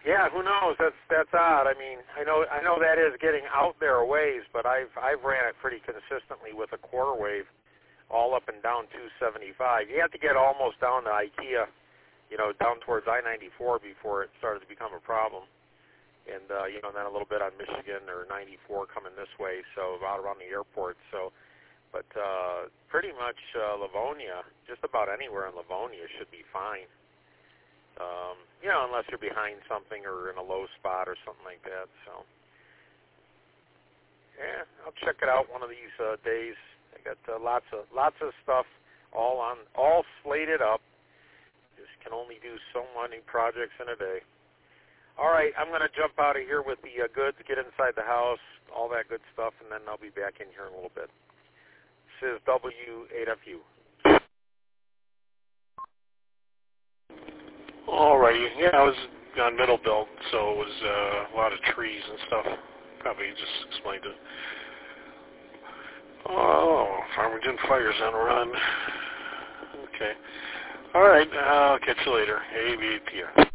Yeah, who knows? That's odd. I mean, I know that is getting out there a ways, but I've ran it pretty consistently with a quarter wave, all up and down 275. You have to get almost down to IKEA, down towards I-94 before it started to become a problem. And then a little bit on Michigan or 94 coming this way, so out around the airport. So, but pretty much Livonia, just about anywhere in Livonia should be fine. Unless you're behind something or in a low spot or something like that. So, yeah, I'll check it out one of these days. I got lots of stuff all slated up. Just can only do so many projects in a day. All right, I'm going to jump out of here with the goods, get inside the house, all that good stuff, and then I'll be back in here in a little bit. This is W8FU. All righty. Yeah, I was on Middle Belt, so it was a lot of trees and stuff. Probably just explained it. Oh, Farmington Fire's on a run. Okay. All right, I'll catch you later. ABPR.